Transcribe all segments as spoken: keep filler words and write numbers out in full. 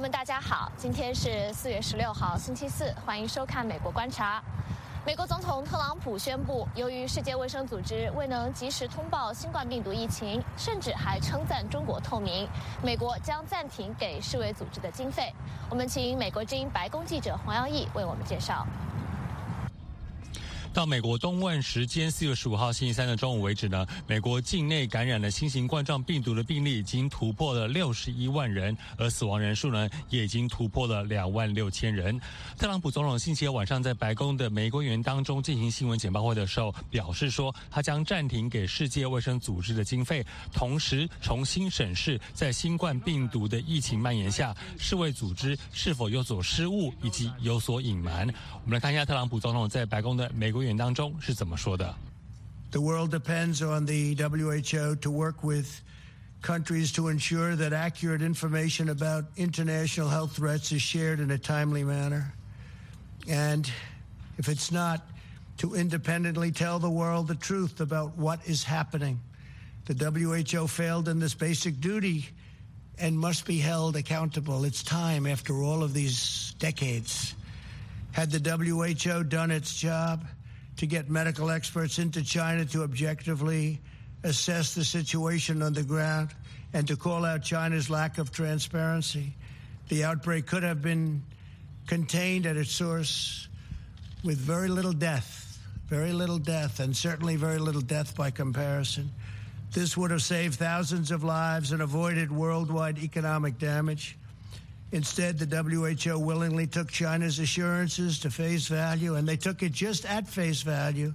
们大家好，今天是四月十六号星期四，欢迎收看美国观察。美国总统特朗普宣布，由于世界卫生组织未能及时通报新冠病毒疫情，甚至还称赞中国透明，美国将暂停给世卫组织的经费。我们请美国之音白宫记者黄耀义为我们介绍。 到美国东岸时间四月十五号星期三的中午为止呢，美国境内感染了新型冠状病毒的病例已经突破了六十一万人，而死亡人数呢也已经突破了两万六千人。特朗普总统星期二晚上在白宫的美国园当中进行新闻简报会的时候，表示说他将暂停给世界卫生组织的经费，同时重新审视在新冠病毒的疫情蔓延下，世卫组织是否有所失误以及有所隐瞒。我们来看一下特朗普总统在白宫的美国园当中是怎么说的。 The world depends on the W H O to work with countries to ensure that accurate information about international health threats is shared in a timely manner. And if it's not, to independently tell the world the truth about what is happening. The W H O failed in this basic duty and must be held accountable. It's time after all of these decades. Had the W H O done its job to get medical experts into China to objectively assess the situation on the ground and to call out China's lack of transparency, the outbreak could have been contained at its source with very little death, very little death, and certainly very little death by comparison. This would have saved thousands of lives and avoided worldwide economic damage. Instead, the W H O willingly took China's assurances to face value, and they took it just at face value,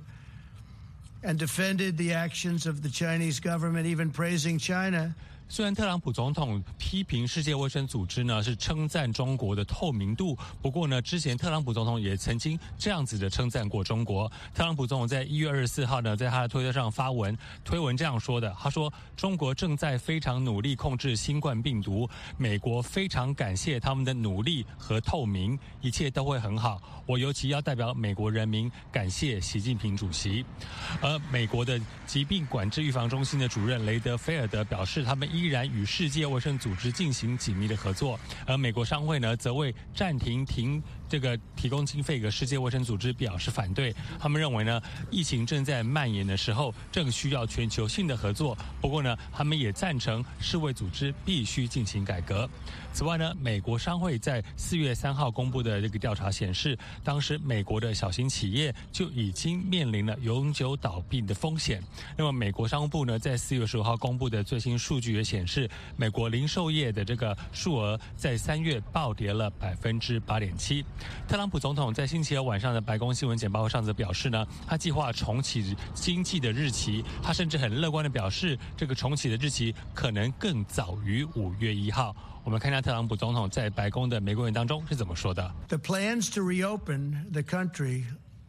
and defended the actions of the Chinese government, even praising China. 虽然特朗普总统批评世界卫生组织呢是称赞中国的透明度，不过呢，之前特朗普总统也曾经这样子的称赞过中国。特朗普总统在一月二十四号呢，在他的推特上发文，推文这样说的：他说，中国正在非常努力控制新冠病毒，美国非常感谢他们的努力和透明，一切都会很好。我尤其要代表美国人民感谢习近平主席。而美国的疾病管制预防中心的主任雷德菲尔德表示，他们依然与世界卫生组织进行紧密的合作，而美国商会呢，则为暂停停这个提供经费给世界卫生组织表示反对。他们认为呢，疫情正在蔓延的时候，正需要全球性的合作。不过呢，他们也赞成世卫组织必须进行改革。此外呢，美国商会在四月三号公布的这个调查显示，当时美国的小型企业就已经面临了永久倒闭的风险。那么，美国商务部呢，在四月十五号公布的最新数据也显示，美国零售业的这个数额在三月暴跌了百分之八点七。特朗普总统在星期二晚上的白宫新闻简报会上则表示呢，他计划重启经济的日期，他甚至很乐观的表示，这个重启的日期可能更早于五月一号。我们看一下特朗普总统在白宫的美国园当中是怎么说的。 The plans to reopen the country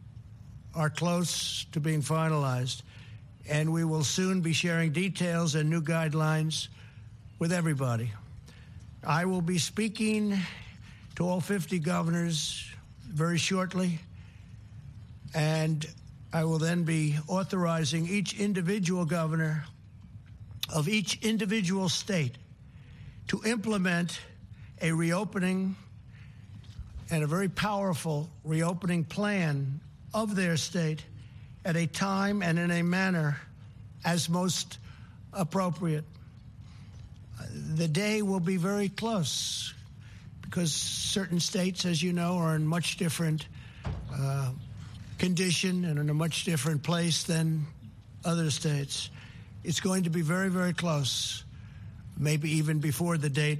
are close to being finalized, and we will soon be sharing details and new guidelines with everybody. I will be speaking to all fifty governors very shortly, and I will then be authorizing each individual governor of each individual state to implement a reopening and a very powerful reopening plan of their state at a time and in a manner as most appropriate. The day will be very close because certain states, as you know, are in much different uh, condition and in a much different place than other states. It's going to be very, very close, maybe even before the date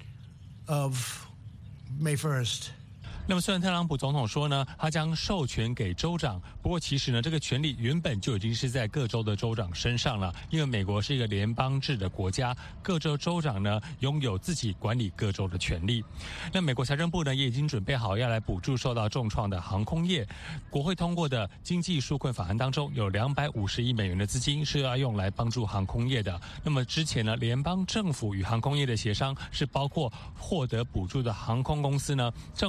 of May first. 那么虽然特朗普总统说呢，他将授权给州长，不过其实呢，这个权力原本就已经是在各州的州长身上了。因为美国是一个联邦制的国家，各州州长呢拥有自己管理各州的权利。那美国财政部呢也已经准备好要来补助受到重创的航空业。国会通过的经济纾困法案当中有两百五十亿美元的资金是要用来帮助航空业的。那么之前呢，联邦政府与航空业的协商是包括获得补助的航空公司呢，政府将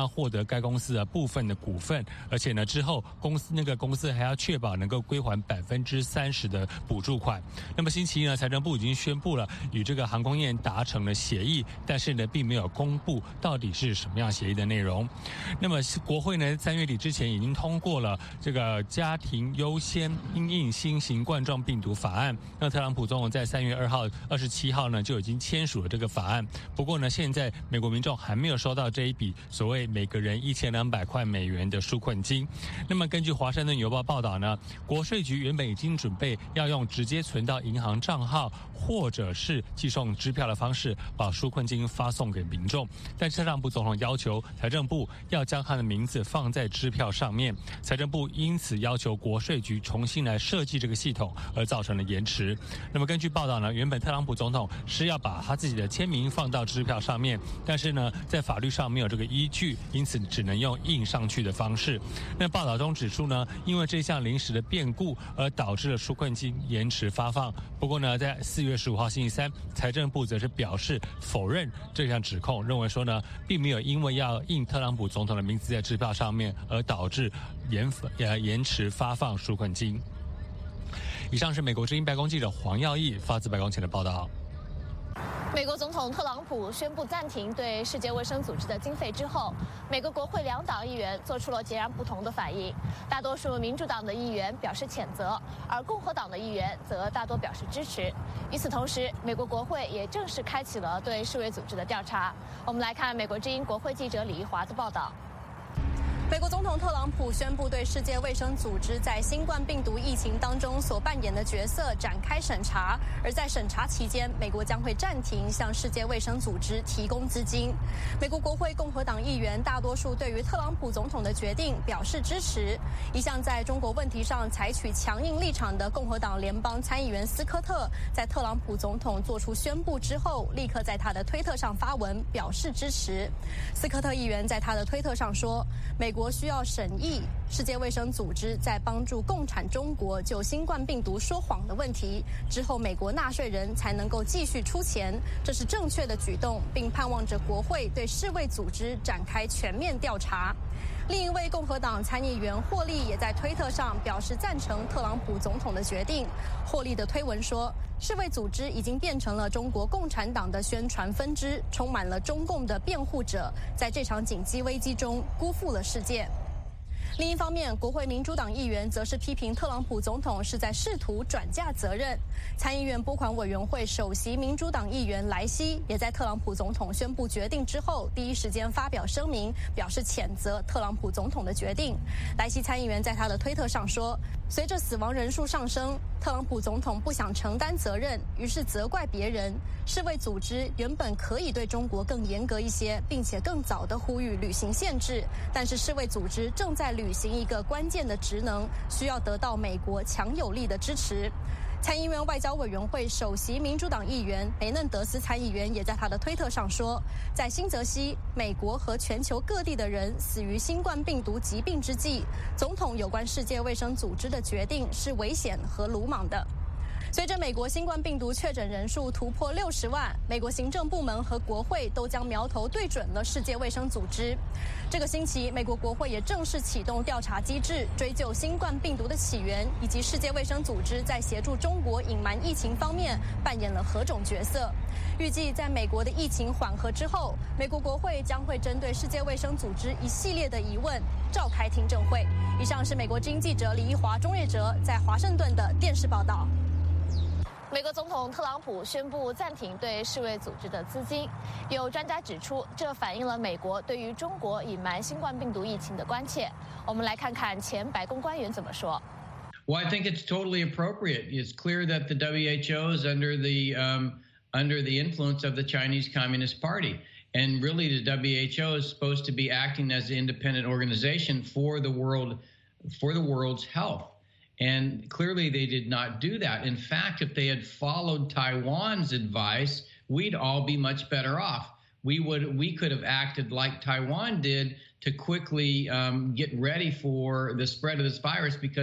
将获得该公司的部分的股份，而且呢之后公司那个公司还要确保能够归还百分之三十的补助款。那么星期一呢，财政部已经宣布了与这个航空业达成了协议，但是呢并没有公布到底是什么样协议的内容。那么国会呢三月底之前已经通过了这个家庭优先因应新型冠状病毒法案。那特朗普总统在三月二号、二十七号呢就已经签署了这个法案。不过呢，现在美国民众还没有收到这一笔所谓每个人一千两百块美元的纾困金。那么根据华盛顿邮报报道呢，国税局原本已经准备要用直接存到银行账号或者是寄送支票的方式把纾困金发送给民众，但是特朗普总统要求财政部要将他的名字放在支票上面，财政部因此要求国税局重新来设计这个系统，而造成了延迟。那么根据报道呢，原本特朗普总统是要把他自己的签名放到支票上面，但是呢在法律上没有这个依据，因此只能用印上去的方式。那报道中指出呢，因为这项临时的变故而导致了纾困金延迟发放。不过呢，在四月十五号星期三，财政部则是表示否认这项指控，认为说呢，并没有因为要印特朗普总统的名字在支票上面而导致延呃延迟发放纾困金。以上是美国之音白宫记者黄耀义发自白宫前的报道。 美国总统特朗普宣布暂停对世界卫生组织的经费之后，美国国会两党议员做出了截然不同的反应。大多数民主党的议员表示谴责，而共和党的议员则大多表示支持。与此同时，美国国会也正式开启了对世卫组织的调查。我们来看美国之音国会记者李一华的报道。 美国总统特朗普宣布对世界卫生组织在新冠病毒疫情当中所扮演的角色展开审查，而在审查期间，美国将会暂停向世界卫生组织提供资金。美国国会共和党议员大多数对于特朗普总统的决定表示支持。一向在中国问题上采取强硬立场的共和党联邦参议员斯科特，在特朗普总统做出宣布之后，立刻在他的推特上发文表示支持。斯科特议员在他的推特上说，美国需要审议世界卫生组织在帮助共产中国就新冠病毒说谎的问题之后，美国纳税人才能够继续出钱，这是正确的举动，并盼望着国会对世卫组织展开全面调查。另一位共和党参议员霍利也在推特上表示赞成特朗普总统的决定。霍利的推文说，世卫组织已经变成了中国共产党的宣传分支，充满了中共的辩护者，在这场紧急危机中辜负了世界。另一方面，国会民主党议员则是批评特朗普总统是在试图转嫁责任。参议院拨款委员会首席民主党议员莱西也在特朗普总统宣布决定之后，第一时间发表声明，表示谴责特朗普总统的决定。莱西参议员在他的推特上说，随着死亡人数上升，特朗普总统不想承担责任，于是责怪别人。世卫组织原本可以对中国更严格一些，并且更早地呼吁履行限制，但是世卫组织正在履行一个关键的职能，需要得到美国强有力的支持。参议院外交委员会首席民主党议员梅嫩德斯参议员也在他的推特上说，在新泽西，美国和全球各地的人死于新冠病毒疾病之际，总统有关世界卫生组织的决定是危险和鲁莽的。随着美国新冠病毒确诊人数突破六十万，美国行政部门和国会都将苗头对准了世界卫生组织。这个星期，美国国会也正式启动调查机制，追究新冠病毒的起源，以及世界卫生组织在协助中国隐瞒疫情方面扮演了何种角色。预计在美国的疫情缓和之后，美国国会将会针对世界卫生组织一系列的疑问召开听证会。以上是美国之音记者李一华、钟瑞哲在华盛顿的电视报道。 美国总统特朗普宣布暂停对世卫组织的资金，有专家指出，这反映了美国对于中国隐瞒新冠病毒疫情的关切。我们来看看前白宫官员怎么说。 Well, I think it's totally appropriate. It's clear that the W H O is under the um, under the influence of the Chinese Communist Party. And really, the W H O is supposed to be acting as an independent organization for the world, for the world's health. And clearly they did not do that. In fact, if they had followed Taiwan's advice, we'd all be much better off. We would, we could have acted like Taiwan did to quickly um, get ready for the spread of this virus, because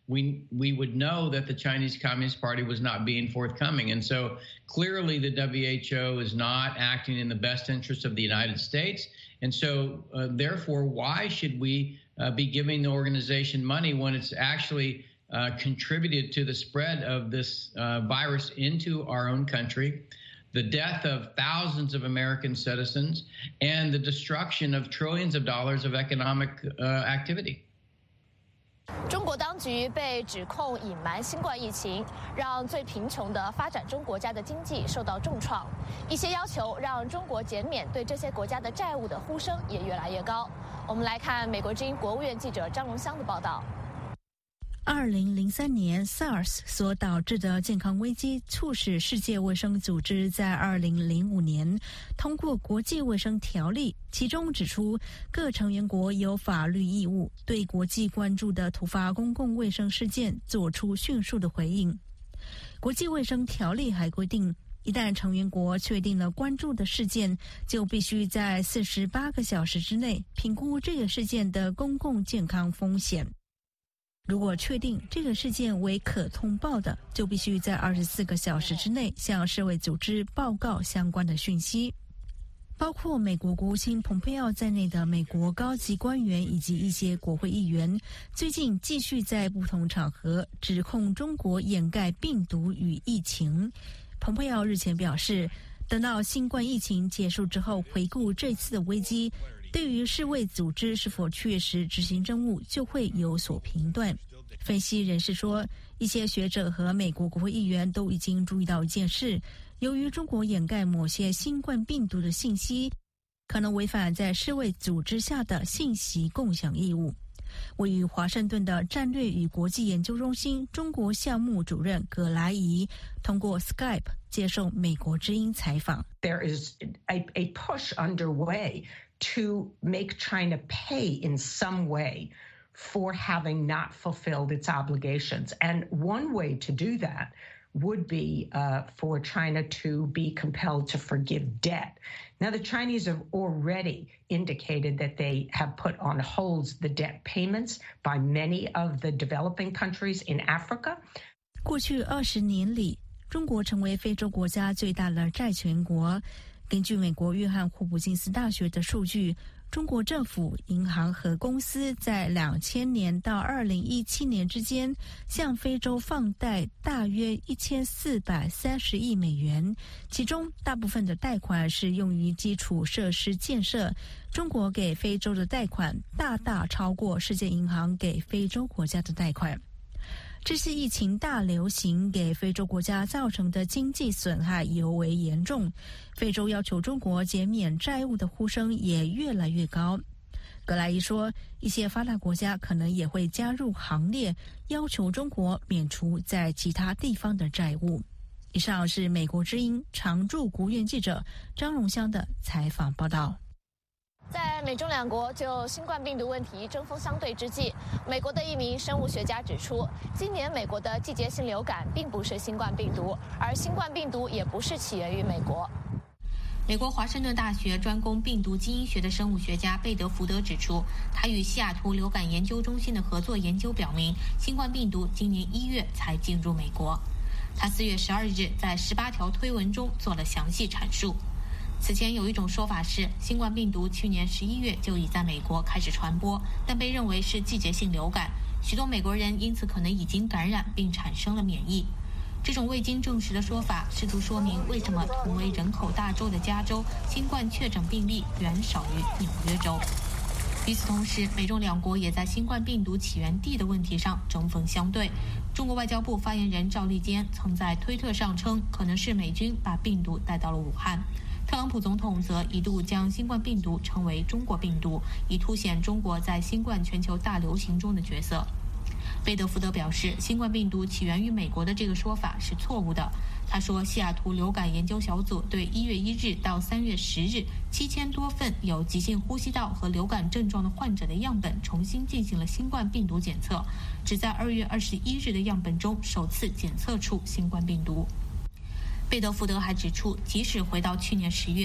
we we would know that the Chinese Communist Party was not being forthcoming. And so clearly the W H O is not acting in the best interest of the United States. And so uh, therefore, why should we uh, be giving the organization money when it's actually uh, contributed to the spread of this uh, virus into our own country, the death of thousands of American citizens, and the destruction of trillions of dollars of economic uh, activity? 中国当局被指控隐瞒新冠疫情，让最贫穷的发展中国家的经济受到重创。一些要求让中国减免对这些国家的债务的呼声也越来越高。我们来看美国之音国务院记者张荣香的报道。 二零零三年 SARS 所导致的健康危机，促使世界卫生组织在二零零五年通过国际卫生条例，其中指出各成员国有法律义务对国际关注的突发公共卫生事件做出迅速的回应。国际卫生条例还规定，一旦成员国确定了关注的事件，就必须在四十八个小时之内评估这个事件的公共健康风险。如果确定这个事件为可通报的，就必须在二十四个小时之内向世卫组织报告相关的讯息。包括美国国务卿蓬佩奥在内的美国高级官员以及一些国会议员，最近继续在不同场合指控中国掩盖病毒与疫情。蓬佩奥日前表示，等到新冠疫情结束之后，回顾这次的危机，对于世卫组织是否确实执行任务就会有所评断。分析人士说，一些学者和美国国会议员都已经注意到一件事，由于中国掩盖某些新冠病毒的信息，可能违反在世卫组织下的信息共享义务。位于华盛顿的战略与国际研究中心中国项目主任葛莱仪通过 Skype 接受美国之音采访。 There is a, a push underway to make China pay in some way for having not fulfilled its obligations. And one way to do that would be uh, for China to be compelled to forgive debt. Now, the Chinese have already indicated that they have put on hold the debt payments by many of the developing countries in Africa. 过去二十年里，中国成为非洲国家最大的债权国。根据美国约翰霍普金斯大学的数据，中国政府、银行和公司在两千年到二零一七年之间向非洲放贷大约一千四百三十亿美元，其中大部分的贷款是用于基础设施建设。中国给非洲的贷款大大超过世界银行给非洲国家的贷款。这次疫情大流行给非洲国家造成的经济损害尤为严重，非洲要求中国减免债务的呼声也越来越高。格莱伊说，一些发达国家可能也会加入行列，要求中国免除在其他地方的债务。以上是美国之音常驻国务院记者张荣香的采访报道。 在美中两国就新冠病毒问题针锋相对之际，美国的一名生物学家指出，今年美国的季节性流感并不是新冠病毒，而新冠病毒也不是起源于美国。 美国华盛顿大学专攻病毒基因学的生物学家贝德福德指出，他与西雅图流感研究中心的合作研究表明，新冠病毒今年一月才进入美国。他四月十二日在十八条推文中做了详细阐述。此前有一种说法是，新冠病毒去年十一月就已在美国开始传播，但被认为是季节性流感，许多美国人因此可能已经感染并产生了免疫。这种未经证实的说法试图说明为什么同为人口大州的加州新冠确诊病例远少于纽约州。与此同时，美中两国也在新冠病毒起源地的问题上针锋相对。中国外交部发言人赵立坚曾在推特上称，可能是美军把病毒带到了武汉。特朗普总统则一度将新冠病毒称为中国病毒，以凸显中国在新冠全球大流行中的角色。贝德福德表示，新冠病毒起源于美国的这个说法是错误的。他说，西雅图流感研究小组对一月一日到三月十日七千多份有急性呼吸道和流感症状的患者的样本重新进行了新冠病毒检测，只在二月二十一日的样本中首次检测出新冠病毒。贝德福德还指出，即使回到去年十月，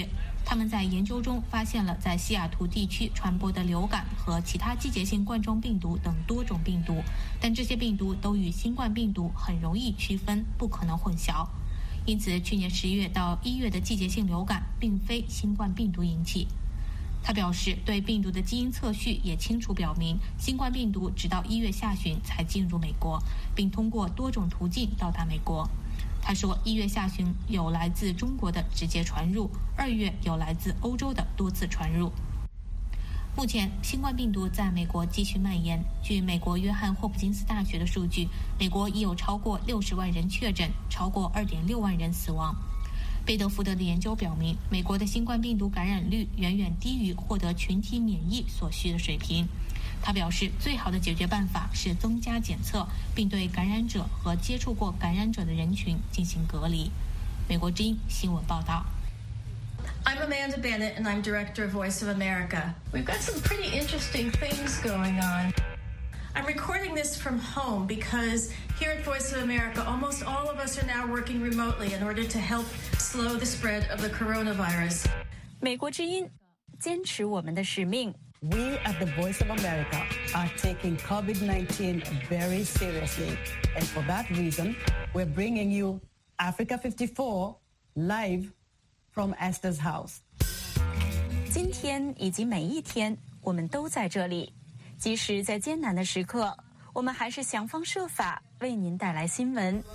他们在研究中发现了在西雅图地区传播的流感和其他季节性冠状病毒等多种病毒，但这些病毒都与新冠病毒很容易区分，不可能混淆。因此，去年十月到一月的季节性流感并非新冠病毒引起。他表示，对病毒的基因测序也清楚表明，新冠病毒直到一月下旬才进入美国，并通过多种途径到达美国。他说，一月下旬有来自中国的直接传入，二月有来自欧洲的多次传入。目前，新冠病毒在美国继续蔓延。据美国约翰霍普金斯大学的数据，美国已有超过六十万人确诊，超过二点六万人死亡。贝德福德的研究表明，美国的新冠病毒感染率远远低于获得群体免疫所需的水平。他表示，最好的解决办法是增加检测，并对感染者和接触过感染者的人群进行隔离。美国之音新闻报道。 I'm Amanda Bennett, and I'm director of Voice of America. We've got some pretty interesting things going on. I'm recording this from home because here at Voice of America, almost all of us are now working remotely in order to help slow the spread of the coronavirus. 美国之音，坚持我们的使命。 We at the Voice of America are taking COVID nineteen very seriously, and for that reason, we're bringing you Africa fifty-four live from Esther's house. 今天以及每一天，我们都在这里。即使在艰难的时刻，我们还是想方设法为您带来新闻。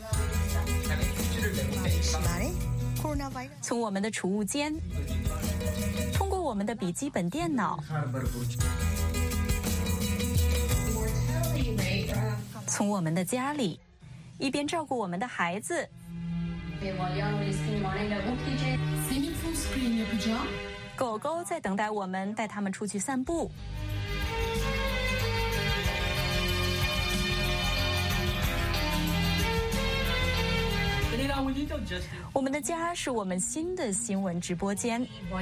从我们的储物间，通过我们的笔记本电脑，从我们的家里，一边照顾我们的孩子。狗狗在等待我们带它们出去散步。我们的家是我们新的新闻直播间。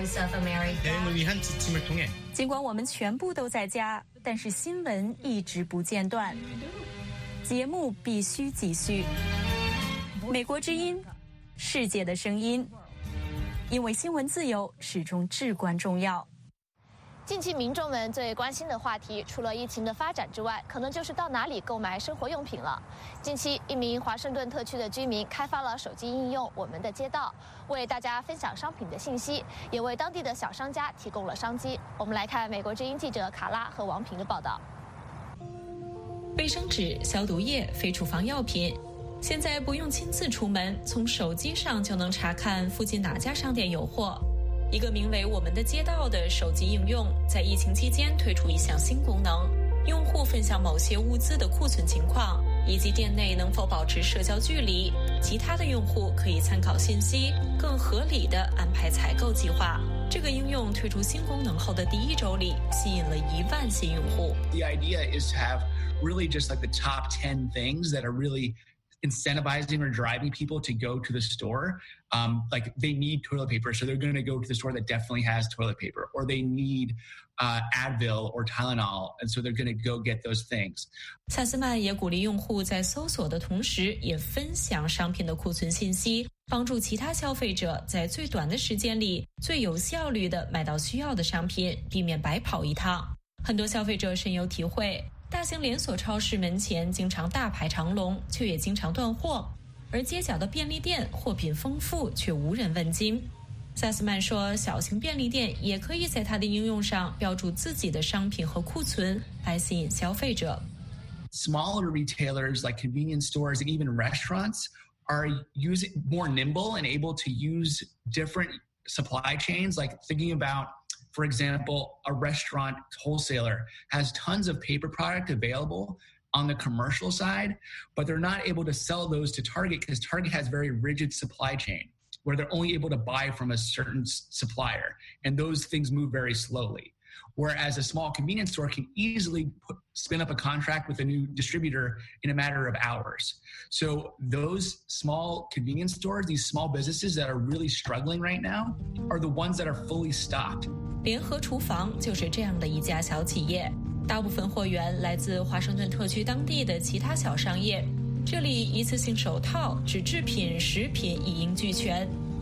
尽管我们全部都在家，但是新闻一直不间断，节目必须继续。美国之音，世界的声音，因为新闻自由始终至关重要。 近期民众们最关心的话题，除了疫情的发展之外，可能就是到哪里购买生活用品了。近期，一名华盛顿特区的居民开发了手机应用“我们的街道”，为大家分享商品的信息，也为当地的小商家提供了商机。我们来看美国之音记者卡拉和王平的报道。 卫生纸、消毒液、非处方药品，现在不用亲自出门，从手机上就能查看附近哪家商店有货。一个名为“我们的街道”的手机应用在疫情期间推出一项新功能，用户分享某些物资的库存情况，以及店内能否保持社交距离。其他的用户可以参考信息，更合理地安排采购计划。这个应用推出新功能后的第一周里，吸引了一万新用户。 The idea is to have really just like the top ten things that are really incentivizing or driving people to go to the store. Um, like they need toilet paper, so they're going to go to the store that definitely has toilet paper, or they need uh, Advil or Tylenol, and so they're going to go get those things. 萨斯曼也鼓励用户在搜索的同时，也分享商品的库存信息，帮助其他消费者在最短的时间里、最有效率地买到需要的商品，避免白跑一趟。很多消费者深有体会。大型连锁超市门前经常大排长龙，却也经常断货；而街角的便利店货品丰富，却无人问津。萨斯曼说，小型便利店也可以在它的应用上标注自己的商品和库存，来吸引消费者。 Smaller retailers like convenience stores and even restaurants are using more nimble and able to use different supply chains, like thinking about, for example, a restaurant wholesaler has tons of paper product available on the commercial side, but they're not able to sell those to Target because Target has very rigid supply chain where they're only able to buy from a certain supplier, and those things move very slowly. Whereas a small convenience store can easily put, spin up a contract with a new distributor in a matter of hours. So those small convenience stores, these small businesses that are really struggling right now, are the ones that are fully stocked. 联合厨房就是这样的一家小企业，大部分货源来自华盛顿特区当地的其他小商业。这里一次性手套、纸制品、食品一应俱全。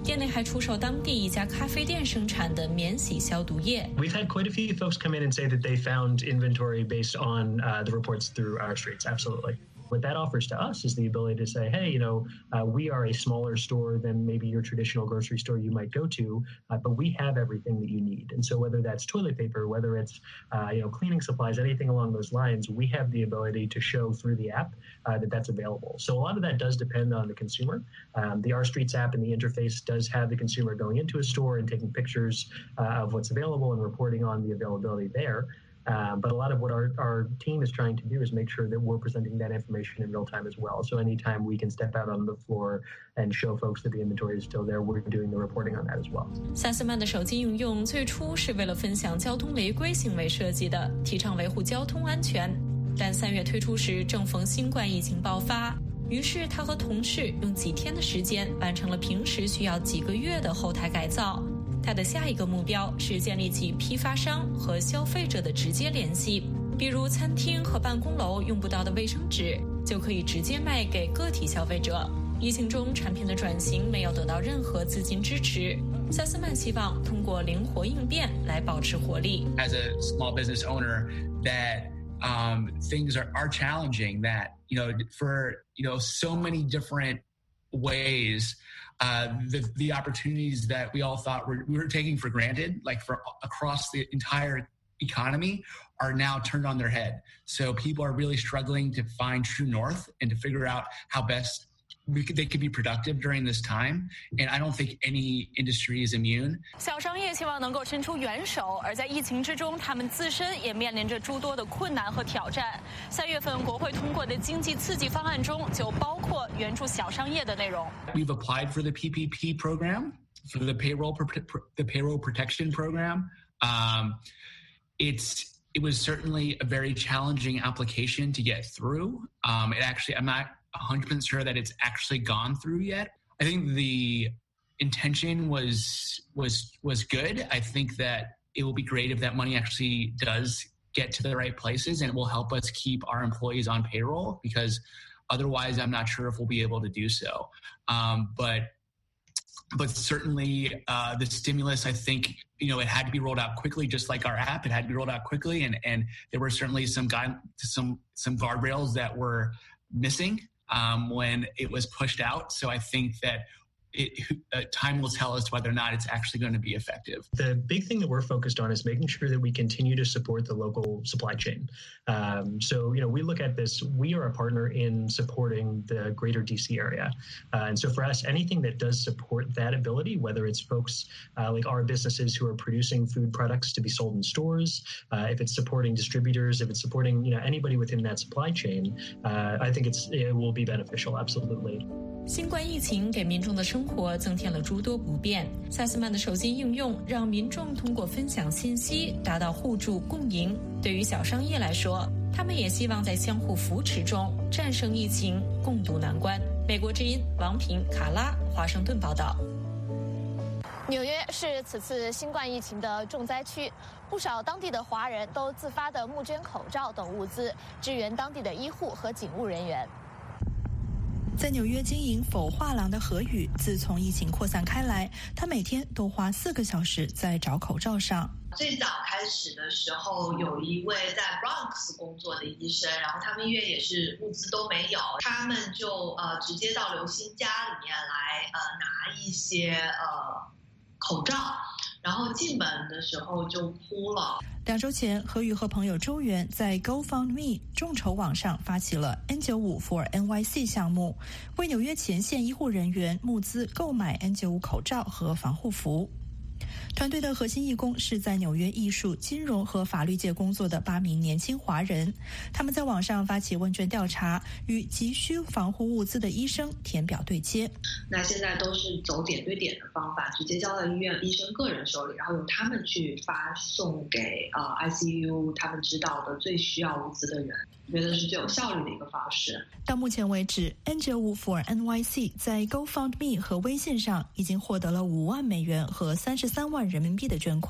店内还出售当地一家咖啡店生产的免洗消毒液。 We've had quite a few folks come in and say that they found inventory based on uh, the reports through our streets. Absolutely. What that offers to us is the ability to say, hey, you know, uh, we are a smaller store than maybe your traditional grocery store you might go to, uh, but we have everything that you need. And so whether that's toilet paper, whether it's, uh, you know, cleaning supplies, anything along those lines, we have the ability to show through the app uh, that that's available. So a lot of that does depend on the consumer. Um, the Our Streets app and the interface does have the consumer going into a store and taking pictures uh, of what's available and reporting on the availability there. Um, but a lot of what our, our team is trying to do is make sure that we're presenting that information in real time as well. So anytime we can step out on the floor and show folks that the inventory is still there, we're doing the reporting on that as well. 萨斯曼的手机应用最初是为了分享交通违规行为设计的，提倡维护交通安全。但三月推出时正逢新冠疫情爆发，于是他和同事用几天的时间完成了平时需要几个月的后台改造。他的下一个目标是建立起批发商和消费者的直接联系，比如餐厅和办公楼用不到的卫生纸就可以直接卖给个体消费者。疫情中产品的转型没有得到任何资金支持，萨斯曼希望通过灵活应变来保持活力。 As a small business owner, that um, things are, are challenging, that, you know, for, you know, so many different ways, uh, the, the opportunities that we all thought were, we were taking for granted, like for across the entire economy, are now turned on their head. So people are really struggling to find true north and to figure out how best we could, they could be productive during this time. And I don't think any industry is immune. 小商业希望能够伸出援手，而在疫情之中，他们自身也面临着诸多的困难和挑战。三月份国会通过的经济刺激方案中就包括援助小商业的内容。 We've applied for the P P P program, for the payroll the payroll protection program. Um, it's it was certainly a very challenging application to get through. Um, it actually, I'm not one hundred percent sure that it's actually gone through yet. I think the intention was was was good. I think that it will be great if that money actually does get to the right places, and it will help us keep our employees on payroll, because otherwise I'm not sure if we'll be able to do so. Um, but but certainly uh, the stimulus, I think, you know, it had to be rolled out quickly, just like our app. It had to be rolled out quickly, and and there were certainly some guide, some some guardrails that were missing um, when it was pushed out. So I think that it, uh, time will tell us whether or not it's actually going to be effective. The big thing that we're focused on is making sure that we continue to support the local supply chain. Um, so, you know, we look at this, we are a partner in supporting the greater D C area. Uh, and so for us, anything that does support that ability, whether it's folks uh, like our businesses who are producing food products to be sold in stores, uh, if it's supporting distributors, if it's supporting, you know, anybody within that supply chain, uh, I think it's it will be beneficial, absolutely. 新冠疫情给民众的生活增添了诸多不便。萨斯曼的手机应用让民众通过分享信息达到互助共赢。对于小商业来说，他们也希望在相互扶持中战胜疫情，共度难关。美国之音王平、卡拉，华盛顿报道。 纽约是此次新冠疫情的重灾区，不少当地的华人都自发地募捐口罩等物资，支援当地的医护和警务人员。 在纽约经营否画廊的何宇，自从疫情扩散开来，他每天都花四个小时在找口罩上。 最早开始的时候，有一位在 Bronx 工作的医生，然后他们医院也是物资都没有，他们就呃直接到刘星家里面来呃拿一些呃口罩，然后进门的时候就哭了。 两周前，何宇和朋友周元在 GoFundMe 众筹网上发起了 N 九十五 for N Y C 项目，为纽约前线医护人员募资购买 N 九十五 口罩和防护服。团队的核心义工是在纽约艺术、金融和法律界工作的八名年轻华人，他们在网上发起问卷调查，与急需防护物资的医生填表对接。 那现在都是走点对点的方法，直接交到医院医生个人手里，然后由他们去发送给呃 I C U 他们知道的最需要物资的人，觉得是最有效率的一个方式。 到目前为止 N 九十五 for N Y C 在 GoFundMe 和微信上已经获得了五万美元和三十三万人民币的捐款。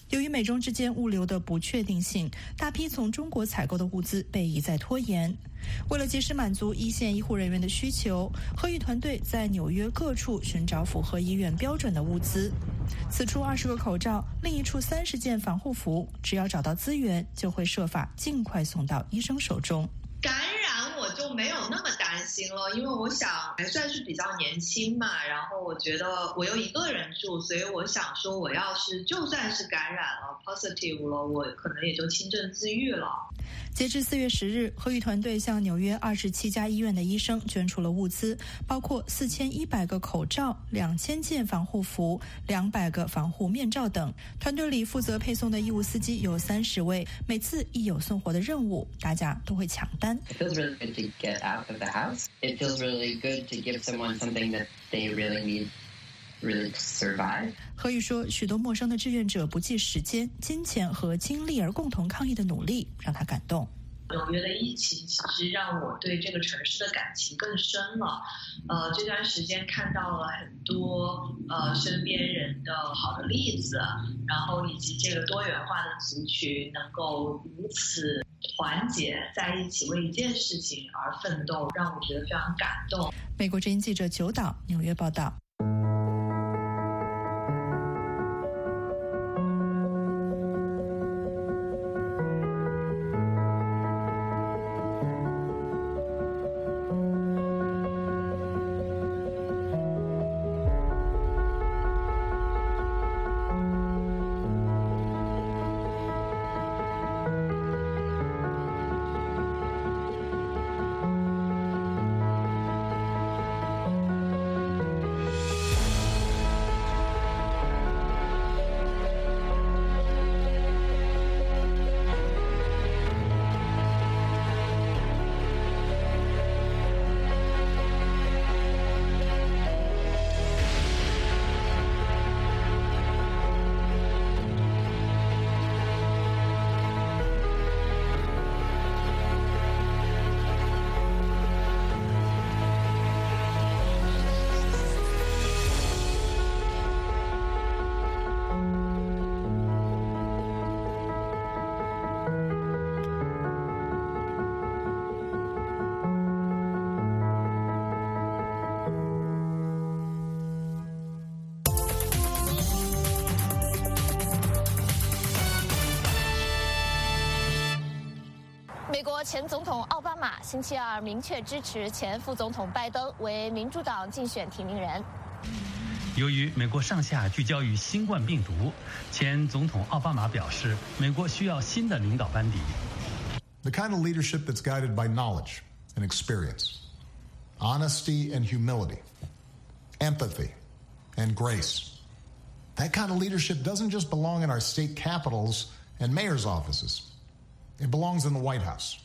由于美中之间物流的不确定性，大批从中国采购的物资被一再拖延。为了及时满足一线医护人员的需求，何宇团队在纽约各处寻找符合医院标准的物资。此处二十个口罩，另一处三十件防护服，只要找到资源，就会设法尽快送到医生手中。 感染我就没有那么担心了，因为我想还算是比较年轻嘛，然后我觉得我又一个人住，所以我想说我要是就算是感染了 positive 了，我可能也就轻症自愈了。 截至四月十日，何宇团队向纽约二十七家医院的医生捐出了物资，包括四千一百个口罩、两千件防护服、两百个防护面罩等。团队里负责配送的医务司机有三十位，每次一有送货的任务，大家都会抢单。 It feels really good to get out of the house. It feels really good to give someone something that they really need.Really survive. 何宇说，许多陌生的志愿者不计时间、金钱和精力而共同抗疫的努力，让他感动。 纽约的疫情其实让我对这个城市的感情更深了。呃，这段时间看到了很多呃身边人的好的例子，然后以及这个多元化的族群能够如此团结在一起为一件事情而奋斗，让我觉得非常感动。 美国之音记者九岛纽约报道。 美国前总统奥巴马星期二明确支持前副总统拜登为民主党竞选提名人。 由于美国上下聚焦于新冠病毒，前总统奥巴马表示，美国需要新的领导班底。 The kind of leadership that's guided by knowledge and experience, honesty and humility, empathy and grace. That kind of leadership doesn't just belong in our state capitals and mayor's offices. It belongs in the White House.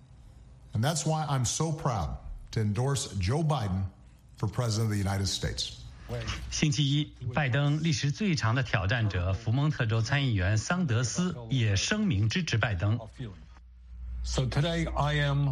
And that's why I'm so proud to endorse Joe Biden for President of the United States. 星期一，拜登历时最长的挑战者福蒙特州参议员桑德斯也声明支持拜登。 So today I am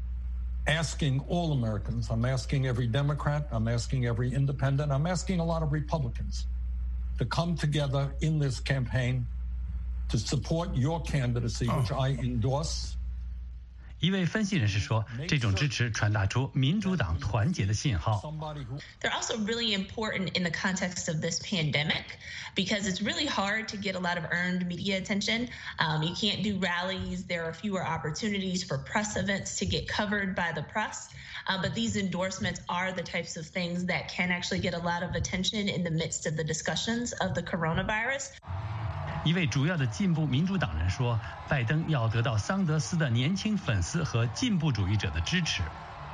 asking all Americans, I'm asking every Democrat, I'm asking every independent, I'm asking a lot of Republicans to come together in this campaign to support your candidacy, which I endorse. 一位分析人士说，这种支持传达出民主党团结的信号。 They're also really important in the context of this pandemic because it's really hard to get a lot of earned media attention. Um, you can't do rallies. There are fewer opportunities for press events to get covered by the press. Uh, but these endorsements are the types of things that can actually get a lot of attention in the midst of the discussions of the coronavirus. 一位主要的进步民主党人说，拜登要得到桑德斯的年轻粉丝和进步主义者的支持。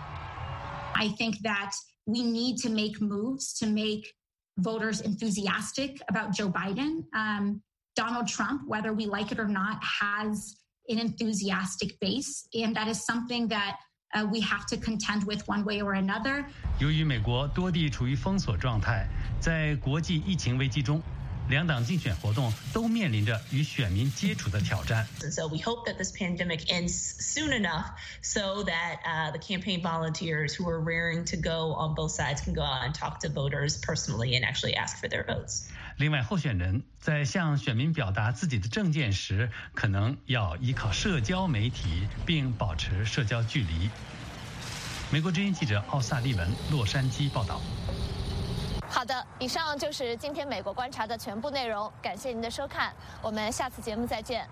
I think that we need to make moves to make voters enthusiastic about Joe Biden. Um, Donald Trump, whether we like it or not, has an enthusiastic base, and that is something that uh, we have to contend with one way or another. 由于美国多地处于封锁状态，在国际疫情危机中，两党竞选活动都面临着与选民接触的挑战。 And so we hope that this pandemic ends soon enough so that uh, the campaign volunteers who are raring to go on both sides can go out and talk to voters personally and actually ask for their votes. 另外，候选人在向选民表达自己的政见时，可能要依靠社交媒体，并保持社交距离。美国之音记者奥萨利文洛杉矶报道。 好的，以上就是今天美国观察的全部内容，感谢您的收看，我们下次节目再见。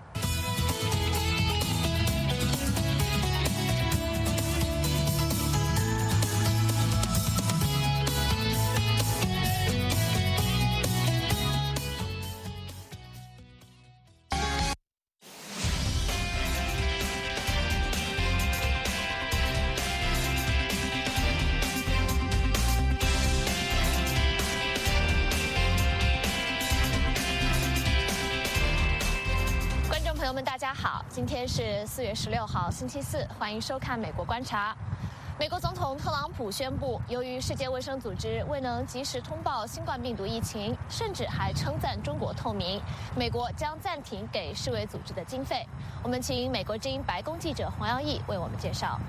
朋友们，大家好，今天是四月十六号，星期四，欢迎收看《美国观察》。美国总统特朗普宣布，由于世界卫生组织未能及时通报新冠病毒疫情，甚至还称赞中国透明，美国将暂停给世卫组织的经费。我们请美国之音白宫记者黄耀义为我们介绍。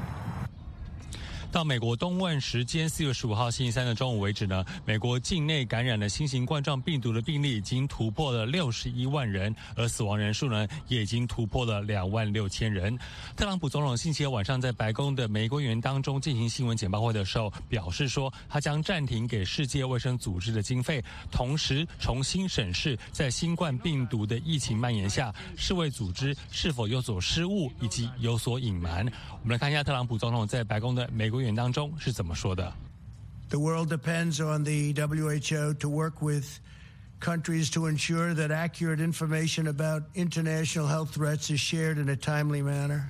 到美国东岸时间四月十五号星期三的中午为止呢，美国境内感染了新型冠状病毒的病例已经突破了六十一万人，而死亡人数呢也已经突破了两万六千人。特朗普总统星期二晚上在白宫的玫瑰园当中进行新闻简报会的时候，表示说他将暂停给世界卫生组织的经费，同时重新审视在新冠病毒的疫情蔓延下，世卫组织是否有所失误以及有所隐瞒。我们来看一下特朗普总统在白宫的玫瑰园当中是怎么说的。 The world depends on the W H O to work with countries to ensure that accurate information about international health threats is shared in a timely manner.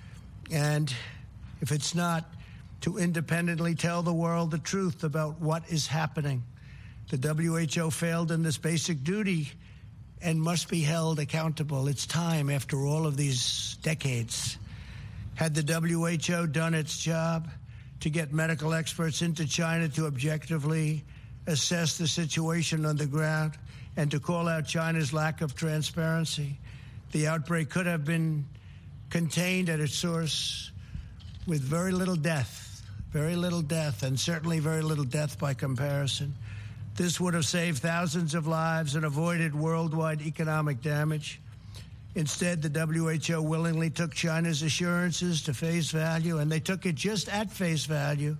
And if it's not, to independently tell the world the truth about what is happening. The W H O failed in this basic duty and must be held accountable. It's time after all of these decades. Had the W H O done its job to get medical experts into China to objectively assess the situation on the ground and to call out China's lack of transparency, the outbreak could have been contained at its source with very little death, very little death, and certainly very little death by comparison. This would have saved thousands of lives and avoided worldwide economic damage. Instead, the W H O willingly took China's assurances to face value, and they took it just at face value,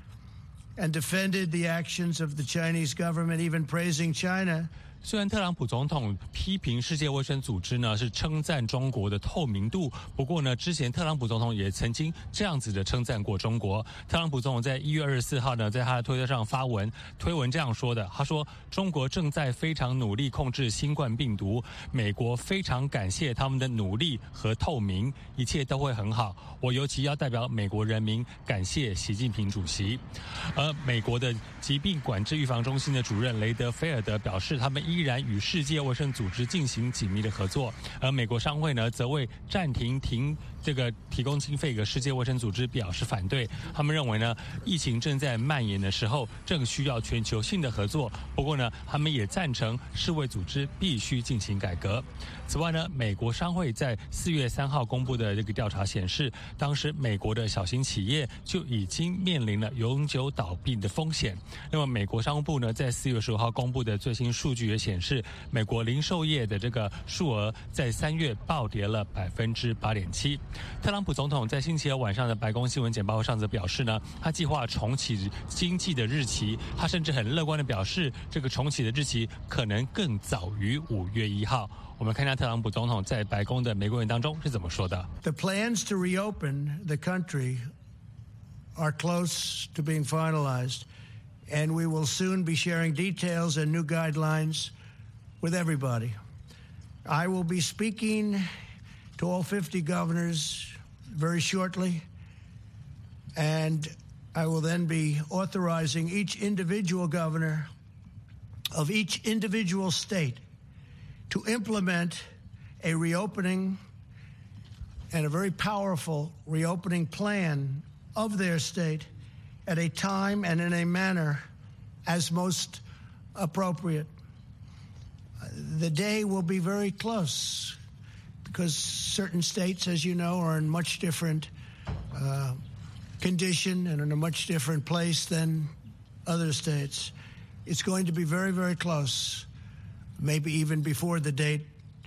and defended the actions of the Chinese government, even praising China. 虽然特朗普总统批评世界卫生组织呢是称赞中国的透明度，不过呢，之前特朗普总统也曾经这样子的称赞过中国。特朗普总统在一月二十四号呢，在他的推特上发文，推文这样说的：他说，中国正在非常努力控制新冠病毒，美国非常感谢他们的努力和透明，一切都会很好。我尤其要代表美国人民感谢习近平主席。而美国的疾病管制预防中心的主任雷德菲尔德表示，他们依然与世界卫生组织进行紧密的合作，而美国商会呢，则为暂停停这个提供经费给世界卫生组织表示反对。他们认为呢，疫情正在蔓延的时候，正需要全球性的合作。不过呢，他们也赞成世卫组织必须进行改革。此外呢，美国商会在四月三号公布的这个调查显示，当时美国的小型企业就已经面临了永久倒闭的风险。那么，美国商务部呢，在四月十五号公布的最新数据也显示，美国零售业的这个数额在三月暴跌了百分之八点七。特朗普总统在星期二晚上的白宫新闻简报会上则表示呢，他计划重启经济的日期，他甚至很乐观的表示，这个重启的日期可能更早于五月一号。我们看一下特朗普总统在白宫的玫瑰园当中是怎么说的。 The plans to reopen the country are close to being finalized, and we will soon be sharing details and new guidelines with everybody. I will be speaking to all fifty governors very shortly, and I will then be authorizing each individual governor of each individual state to implement a reopening and a very powerful reopening plan of their state at a time and in a manner as most appropriate. The day will be very close because certain states, as you know, are in much different uh, condition and in a much different place than other states. It's going to be very, very close. maybe even before the date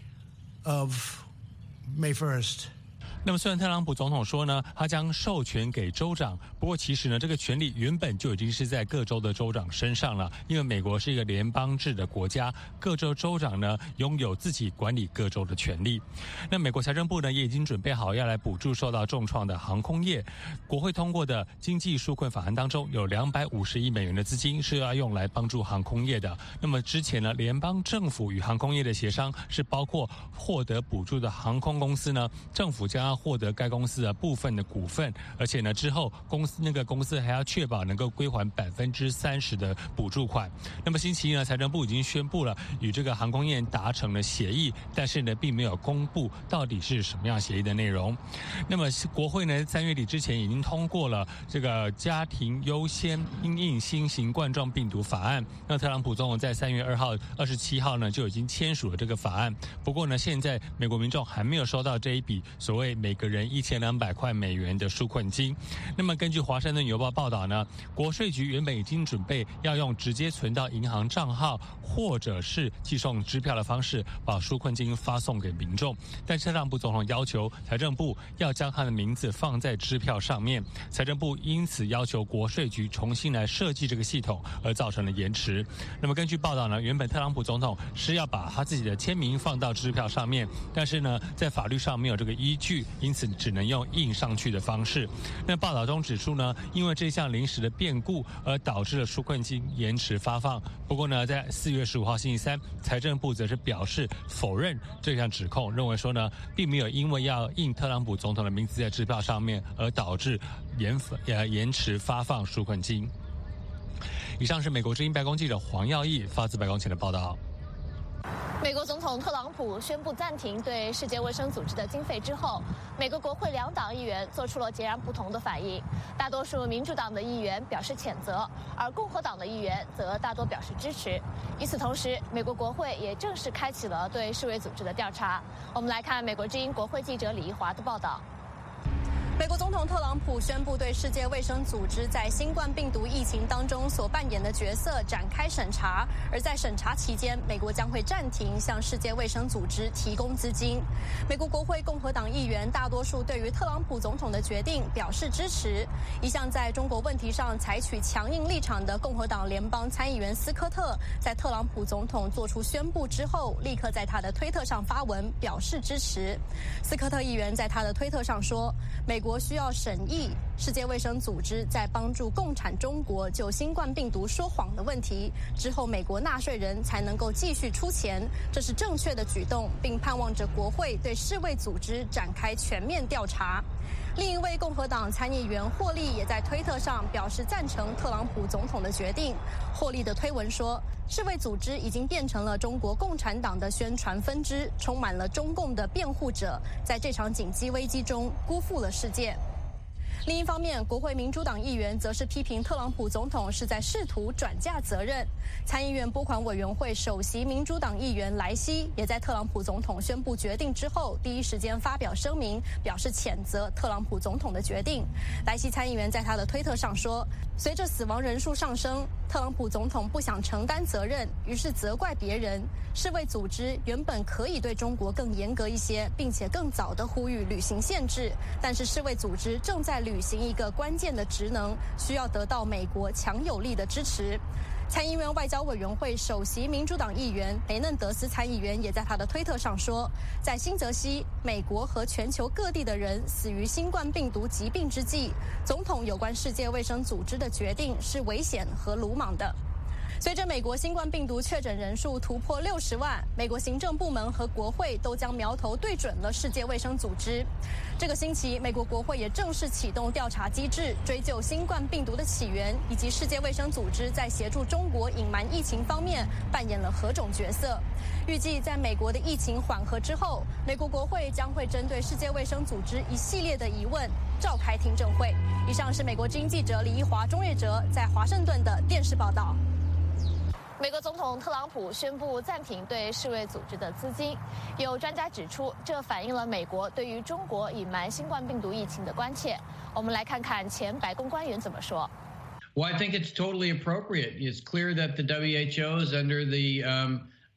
of May first. 那么，虽然特朗普总统说呢，他将授权给州长，不过其实呢，这个权力原本就已经是在各州的州长身上了。因为美国是一个联邦制的国家，各州州长呢拥有自己管理各州的权利。那美国财政部呢也已经准备好要来补助受到重创的航空业。国会通过的经济纾困法案当中有两百五十亿美元的资金是要用来帮助航空业的。那么之前呢，联邦政府与航空业的协商是包括获得补助的航空公司呢，政府将要获得该公司的部分的股份，而且呢之后公司那个公司还要确保能够归还百分之三十的补助款。那么星期一呢，财政部已经宣布了与这个航空业达成了协议，但是呢并没有公布到底是什么样协议的内容。那么国会呢三月底之前已经通过了这个家庭优先因应新型冠状病毒法案。那特朗普总统在三月二号、二十七号呢就已经签署了这个法案。不过呢，现在美国民众还没有收到这一笔所谓每个人一千两百块美元的纾困金。那么根据华盛顿邮报报道呢，国税局原本已经准备要用直接存到银行账号或者是寄送支票的方式把纾困金发送给民众，但是特朗普总统要求财政部要将他的名字放在支票上面，财政部因此要求国税局重新来设计这个系统，而造成了延迟。那么根据报道呢，原本特朗普总统是要把他自己的签名放到支票上面，但是呢在法律上没有这个依据，因此只能用印上去的方式。那报道中指出呢，因为这项临时的变故而导致了纾困金延迟发放。不过呢，在四月十五号星期三，财政部则是表示否认这项指控，认为说呢，并没有因为要印特朗普总统的名字在支票上面而导致延呃延迟发放纾困金。以上是美国之音白宫记者黄耀义发自白宫前的报道。 美国总统特朗普宣布暂停对世界卫生组织的经费之后，美国国会两党议员做出了截然不同的反应。大多数民主党的议员表示谴责，而共和党的议员则大多表示支持。与此同时，美国国会也正式开启了对世卫组织的调查。我们来看美国之音国会记者李一华的报道。 美国总统特朗普宣布对世界卫生组织在新冠病毒疫情当中所扮演的角色展开审查，而在审查期间，美国将会暂停向世界卫生组织提供资金。美国国会共和党议员大多数对于特朗普总统的决定表示支持。一向在中国问题上采取强硬立场的共和党联邦参议员斯科特，在特朗普总统做出宣布之后，立刻在他的推特上发文表示支持。斯科特议员在他的推特上说，美国需要审议世界卫生组织在帮助共产中国就新冠病毒说谎的问题之后，美国纳税人才能够继续出钱，这是正确的举动，并盼望着国会对世卫组织展开全面调查。另一位共和党参议员霍利也在推特上表示赞成特朗普总统的决定。霍利的推文说，世卫组织已经变成了中国共产党的宣传分支，充满了中共的辩护者，在这场紧急危机中辜负了世界。另一方面，国会民主党议员则是批评特朗普总统是在试图转嫁责任。参议院拨款委员会首席民主党议员莱西也在特朗普总统宣布决定之后，第一时间发表声明，表示谴责特朗普总统的决定。莱西参议员在他的推特上说，随着死亡人数上升，特朗普总统不想承担责任，于是责怪别人。世卫组织原本可以对中国更严格一些，并且更早地呼吁履行限制，但是世卫组织正在履行一个关键的职能，需要得到美国强有力的支持。参议院外交委员会首席民主党议员梅嫩德斯参议员也在他的推特上说，在新泽西，美国和全球各地的人死于新冠病毒疾病之际，总统有关世界卫生组织的决定是危险和鲁莽的。随着美国新冠病毒确诊人数突破六十万，美国行政部门和国会都将苗头对准了世界卫生组织。这个星期，美国国会也正式启动调查机制，追究新冠病毒的起源，以及世界卫生组织在协助中国隐瞒疫情方面扮演了何种角色。预计在美国的疫情缓和之后，美国国会将会针对世界卫生组织一系列的疑问召开听证会。以上是美国之音记者李一华、钟月哲在华盛顿的电视报道。 美国总统特朗普宣布暂停对世卫组织的资金，有专家指出，这反映了美国对于中国隐瞒新冠病毒疫情的关切。我们来看看前白宫官员怎么说。 Well, I think it's totally appropriate. It's clear that the W H O is under the um,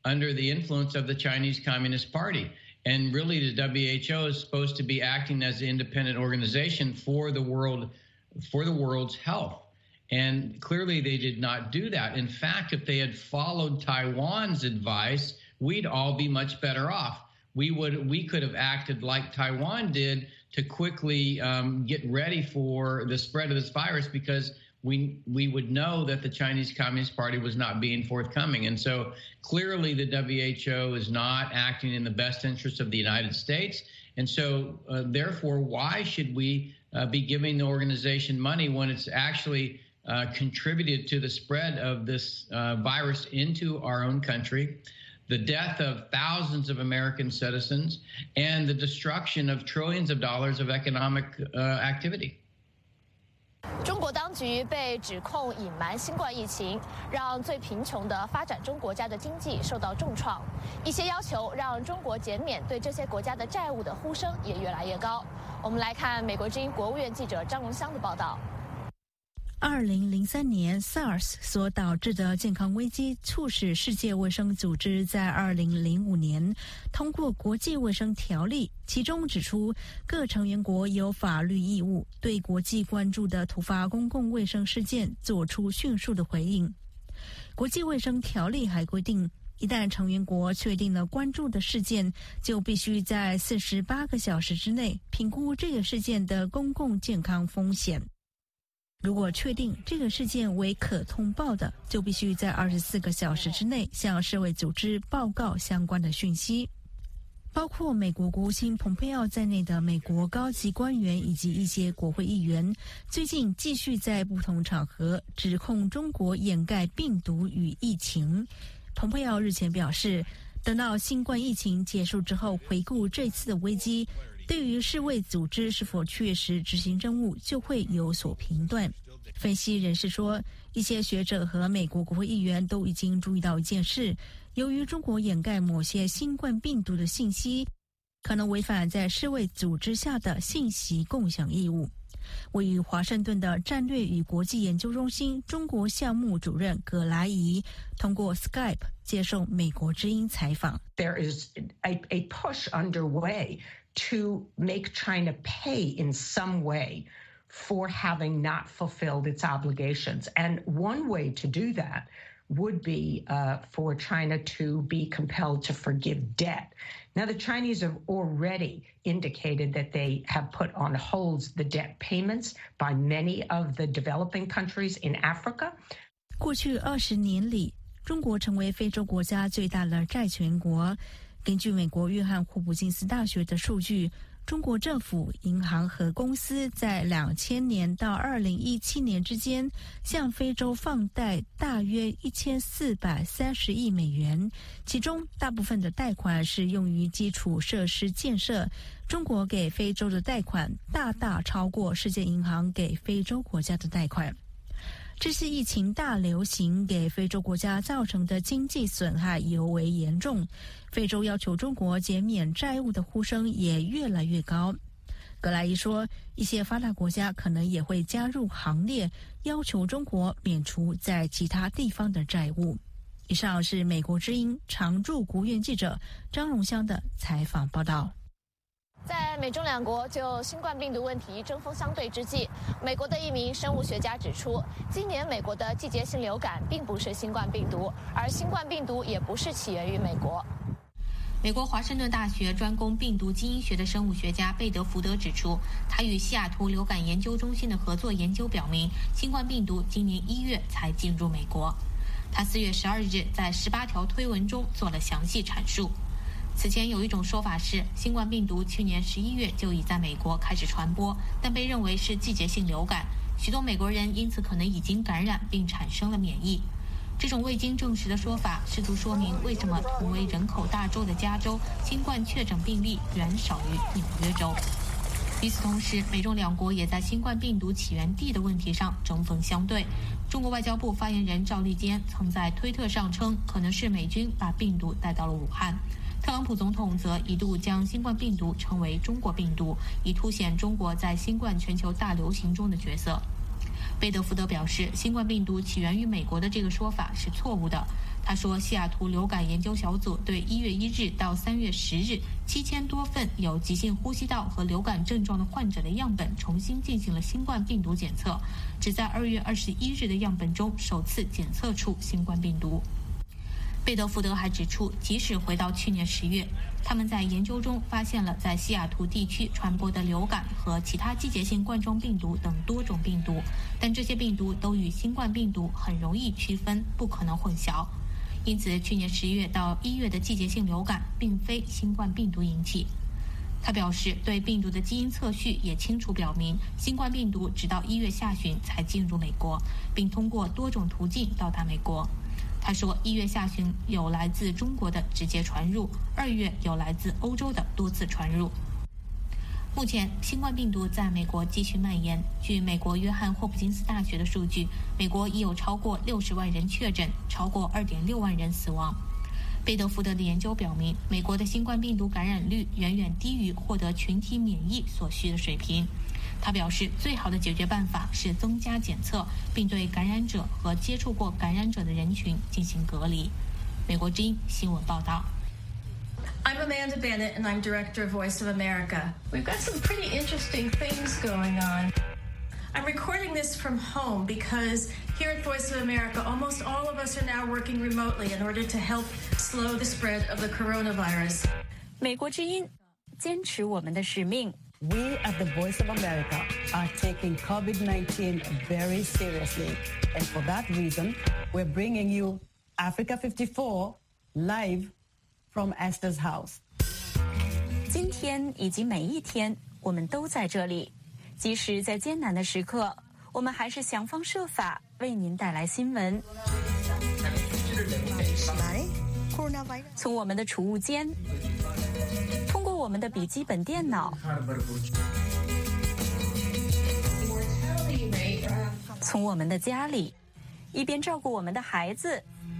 under the influence of the Chinese Communist Party. And really, the W H O is supposed to be acting as an independent organization for the world, for the world's health. And clearly, they did not do that. In fact, if they had followed Taiwan's advice, we'd all be much better off. We would, we could have acted like Taiwan did to quickly um, get ready for the spread of this virus, because we we would know that the Chinese Communist Party was not being forthcoming. And so clearly the W H O is not acting in the best interest of the United States. And so uh, therefore, why should we uh, be giving the organization money when it's actually uh, contributed to the spread of this uh, virus into our own country, the death of thousands of American citizens, and the destruction of trillions of dollars of economic uh, activity? 中国当局被指控隐瞒新冠疫情，让最贫穷的发展中国家的经济受到重创。一些要求让中国减免对这些国家的债务的呼声也越来越高。我们来看美国之音国务院记者张荣香的报道。 二零零三年 SARS 所导致的健康危机，促使世界卫生组织在二零零五年通过国际卫生条例，其中指出各成员国有法律义务对国际关注的突发公共卫生事件做出迅速的回应。国际卫生条例还规定，一旦成员国确定了关注的事件，就必须在四十八个小时之内评估这个事件的公共健康风险。如果确定这个事件为可通报的，就必须在二十四个小时之内向世卫组织报告相关的讯息。包括美国国务卿蓬佩奥在内的美国高级官员以及一些国会议员，最近继续在不同场合指控中国掩盖病毒与疫情。蓬佩奥日前表示，等到新冠疫情结束之后，回顾这次的危机，对于世卫组织是否确实执行任务就会有所评断。分析人士说，一些学者和美国国会议员都已经注意到一件事，由于中国掩盖某些新冠病毒的信息，可能违反在世卫组织下的信息共享义务。位于华盛顿的战略与国际研究中心中国项目主任葛莱仪通过 Skype 接受美国之音采访。 There is a, a push underway to make China pay in some way for having not fulfilled its obligations. And one way to do that would be uh, for China to be compelled to forgive debt. Now, the Chinese have already indicated that they have put on hold the debt payments by many of the developing countries in Africa. 过去二十年里，中国成为非洲国家最大的债权国。根据美国约翰霍普金斯大学的数据，中国政府、银行和公司在两千年到二零一七年之间向非洲放贷大约一千四百三十亿美元，其中大部分的贷款是用于基础设施建设。中国给非洲的贷款大大超过世界银行给非洲国家的贷款。这次疫情大流行给非洲国家造成的经济损害尤为严重，非洲要求中国减免债务的呼声也越来越高。格莱伊说，一些发达国家可能也会加入行列，要求中国免除在其他地方的债务。以上是美国之音常驻国务院记者张荣香的采访报道。 在美中两国就新冠病毒问题针锋相对之际，美国的一名生物学家指出，今年美国的季节性流感并不是新冠病毒，而新冠病毒也不是起源于美国。 美国华盛顿大学专攻病毒基因学的生物学家贝德福德指出，他与西雅图流感研究中心的合作研究表明，新冠病毒今年一月才进入美国。他四月十二日在十八条推文中做了详细阐述。此前有一种说法是，新冠病毒去年十一月就已在美国开始传播，但被认为是季节性流感，许多美国人因此可能已经感染并产生了免疫。这种未经证实的说法试图说明为什么同为人口大州的加州新冠确诊病例远少于纽约州。与此同时，美中两国也在新冠病毒起源地的问题上针锋相对。中国外交部发言人赵立坚曾在推特上称，可能是美军把病毒带到了武汉。特朗普总统则一度将新冠病毒称为中国病毒，以凸显中国在新冠全球大流行中的角色。贝德福德表示，新冠病毒起源于美国的这个说法是错误的。 他说，西雅图流感研究小组对一月一日到三月十日七千多份有急性呼吸道和流感症状的患者的样本重新进行了新冠病毒检测，只在二月二十一日的样本中首次检测出新冠病毒。贝德福德还指出，即使回到去年十月，他们在研究中发现了在西雅图地区传播的流感和其他季节性冠状病毒等多种病毒，但这些病毒都与新冠病毒很容易区分，不可能混淆。因此，去年十月到一月的季节性流感并非新冠病毒引起。他表示，对病毒的基因测序也清楚表明，新冠病毒直到一月下旬才进入美国，并通过多种途径到达美国。他说，一月下旬有来自中国的直接传入，二月有来自欧洲的多次传入。目前，新冠病毒在美国继续蔓延。据美国约翰霍普金斯大学的数据，美国已有超过六十万人确诊，超过二点六万人死亡。贝德福德的研究表明，美国的新冠病毒感染率远远低于获得群体免疫所需的水平。他表示，最好的解决办法是增加检测，并对感染者和接触过感染者的人群进行隔离。美国之音新闻报道。 I'm Amanda Bennett, and I'm director of Voice of America. We've got some pretty interesting things going on. I'm recording this from home because here at Voice of America, almost all of us are now working remotely in order to help slow the spread of the coronavirus. 美国之音，坚持我们的使命。 We at the Voice of America are taking COVID nineteen very seriously. And for that reason, we're bringing you Africa fifty-four live from Esther's house. 今天以及每一天，我们都在这里。即使在艰难的时刻，我们还是想方设法为您带来新闻。从我们的储物间，通过我们的笔记本电脑，从我们的家里，一边照顾我们的孩子，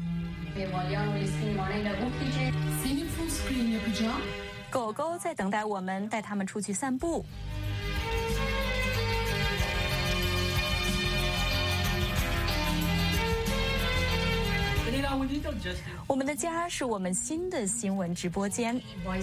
狗狗在等待我们带它们出去散步。我们的家是我们新的新闻直播间。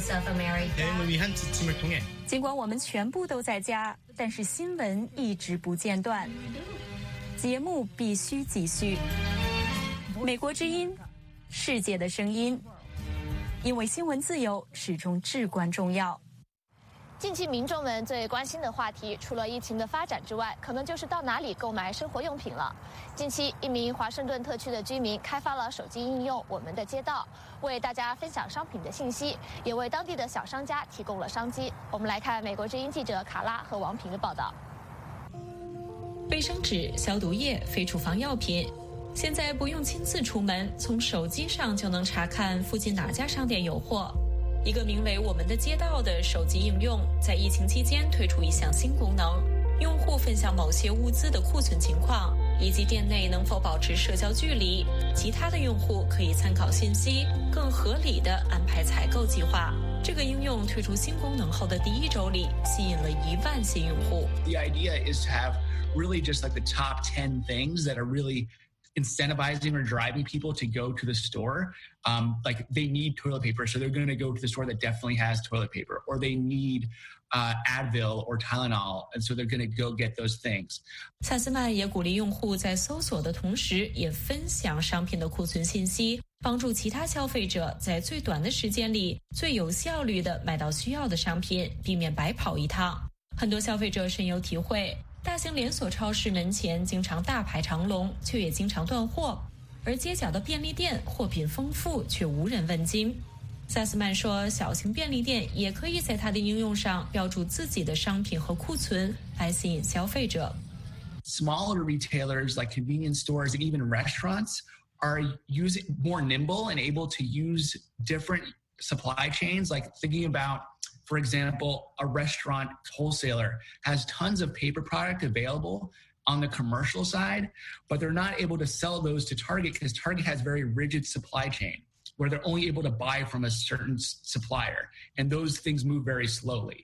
尽管我们全部都在家，但是新闻一直不间断，节目必须继续。美国之音，世界的声音，因为新闻自由始终至关重要。 近期民众们最关心的话题，除了疫情的发展之外，可能就是到哪里购买生活用品了。近期，一名华盛顿特区的居民开发了手机应用“我们的街道”，为大家分享商品的信息，也为当地的小商家提供了商机。我们来看美国之音记者卡拉和王平的报道。 卫生纸、消毒液、非处方药品，现在不用亲自出门，从手机上就能查看附近哪家商店有货。一个名为“我们的街道”的手机应用，在疫情期间推出一项新功能，用户分享某些物资的库存情况，以及店内能否保持社交距离。其他的用户可以参考信息，更合理地安排采购计划。这个应用推出新功能后的第一周里，吸引了一万新用户。 The idea is to have really just like the top ten things that are really incentivizing or driving people to go to the store. Um, like they need toilet paper, so they're going to go to the store that definitely has toilet paper, or they need uh, Advil or Tylenol, and so they're going to go get those things. 萨斯曼也鼓励用户在搜索的同时，也分享商品的库存信息，帮助其他消费者在最短的时间里最有效率地买到需要的商品，避免白跑一趟。很多消费者深有体会。大型连锁超市门前经常大排长龙，却也经常断货；而街角的便利店货品丰富，却无人问津。萨斯曼说，小型便利店也可以在它的应用上标注自己的商品和库存，来吸引消费者。 Smaller retailers like convenience stores and even restaurants are using more nimble and able to use different supply chains, like thinking about, for example, a restaurant wholesaler has tons of paper product available on the commercial side, but they're not able to sell those to Target because Target has very rigid supply chain where they're only able to buy from a certain supplier, and those things move very slowly.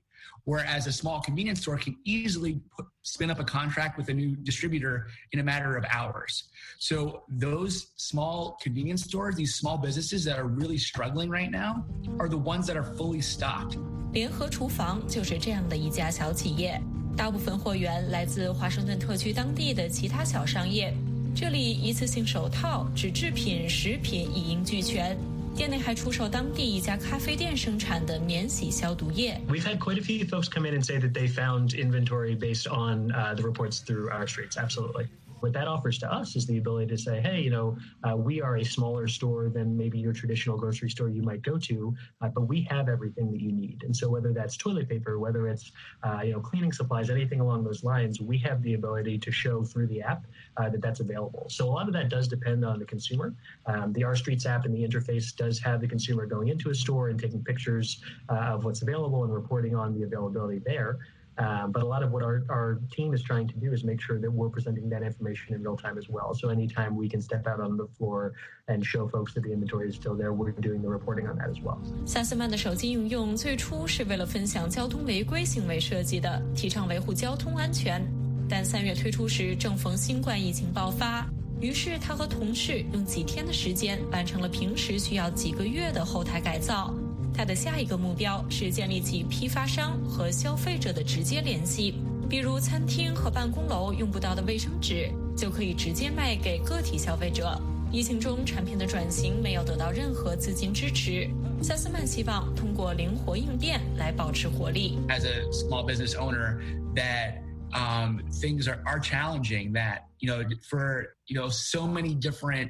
whereas a small convenience store can easily put, spin up a contract with a new distributor in a matter of hours. So those small convenience stores, these small businesses that are really struggling right now, are the ones that are fully stocked. 联合厨房就是这样的一家小企业，大部分货源来自华盛顿特区当地的其他小商业。这里一次性手套、纸制品、食品一应俱全。店内还出售当地一家咖啡店生产的免洗消毒液。 We've had quite a few folks come in and say that they found inventory based on uh, the reports through our streets. Absolutely. What that offers to us is the ability to say, hey, you know, uh, we are a smaller store than maybe your traditional grocery store you might go to, uh, but we have everything that you need. And so whether that's toilet paper, whether it's, uh, you know, cleaning supplies, anything along those lines, we have the ability to show through the app uh, that that's available. So a lot of that does depend on the consumer. Um, the Our Streets app and the interface does have the consumer going into a store and taking pictures uh, of what's available and reporting on the availability there. Um, but a lot of what our, our team is trying to do is make sure that we're presenting that information in real time as well. So anytime we can step out on the floor and show folks that the inventory is still there, we're doing the reporting on that as well. 萨斯曼的手机应用最初是为了分享交通违规行为设计的，提倡维护交通安全。但三月推出时正逢新冠疫情爆发，于是他和同事用几天的时间完成了平时需要几个月的后台改造。他的下一个目标是建立起批发商和消费者的直接联系，比如餐厅和办公楼用不到的卫生纸，就可以直接卖给个体消费者。疫情中产品的转型没有得到任何资金支持，萨斯曼希望通过灵活应变来保持活力。 As a small business owner, that um, things are, are challenging, that, you know, for, you know, so many different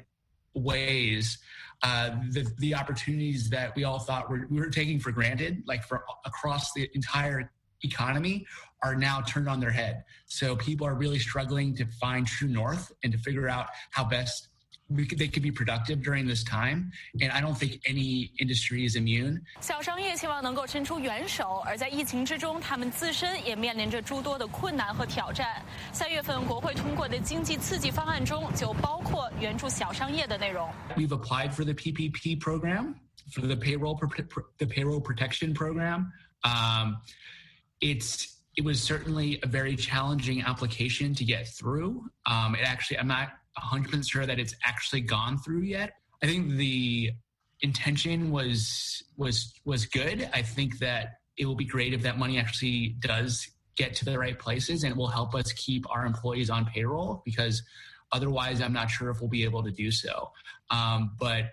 ways, uh, the, the opportunities that we all thought were, we were taking for granted, like for across the entire economy, are now turned on their head. So people are really struggling to find true north and to figure out how best we could, they could be productive during this time. And I don't think any industry is immune. 小商业希望能够伸出援手，而在疫情之中，他们自身也面临着诸多的困难和挑战。三月份国会通过的经济刺激方案中就包括援助小商业的内容。 We've applied for the P P P program, for the payroll the payroll protection program. Um, it's it was certainly a very challenging application to get through. Um, it actually, I'm not one hundred percent sure that it's actually gone through yet. I think the intention was was was good. I think that it will be great if that money actually does get to the right places, and it will help us keep our employees on payroll, because otherwise I'm not sure if we'll be able to do so. Um, but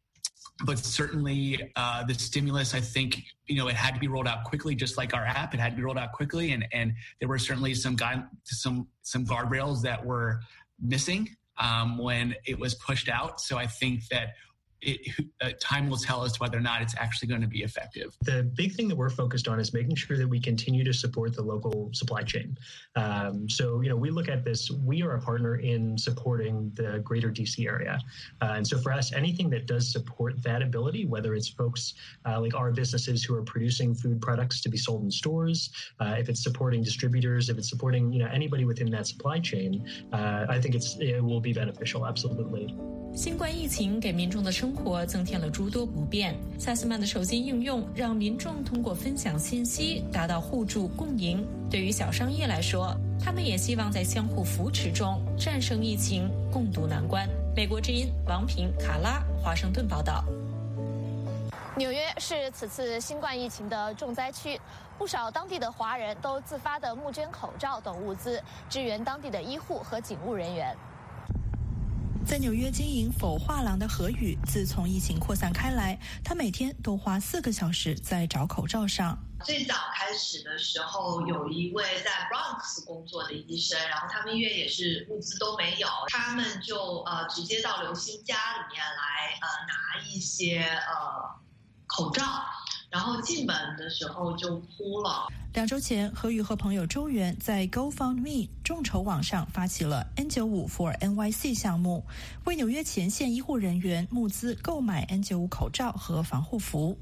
But certainly uh, the stimulus, I think, you know, it had to be rolled out quickly, just like our app. It had to be rolled out quickly, and, and there were certainly some guide, some some guardrails that were missing um, when it was pushed out. So I think that it, uh, time will tell us whether or not it's actually going to be effective. The big thing that we're focused on is making sure that we continue to support the local supply chain. Um, so, you know, we look at this, we are a partner in supporting the greater D C area. Uh, and so for us, anything that does support that ability, whether it's folks uh, like our businesses who are producing food products to be sold in stores, uh, if it's supporting distributors, if it's supporting, you know, anybody within that supply chain, uh, I think it's, it will be beneficial, absolutely. 新冠疫情给民众的生活增添了诸多不便。萨斯曼的手机应用让民众通过分享信息达到互助共赢。对于小商业来说，他们也希望在相互扶持中战胜疫情，共度难关。美国之音王平、卡拉，华盛顿报道。 纽约是此次新冠疫情的重灾区，不少当地的华人都自发地募捐口罩等物资，支援当地的医护和警务人员。 在纽约经营否画廊的何宇，自从疫情扩散开来，他每天都花四个小时在找口罩上。 最早开始的时候，有一位在 Bronx 工作的医生，然后他们医院也是物资都没有，他们就呃直接到刘星家里面来呃拿一些呃口罩，然后进门的时候就铺了。 两周前，何宇和朋友周元在 GoFundMe 众筹网上发起了 N 九十五 for N Y C 项目，为纽约前线医护人员募资购买 N 九十五 口罩和防护服。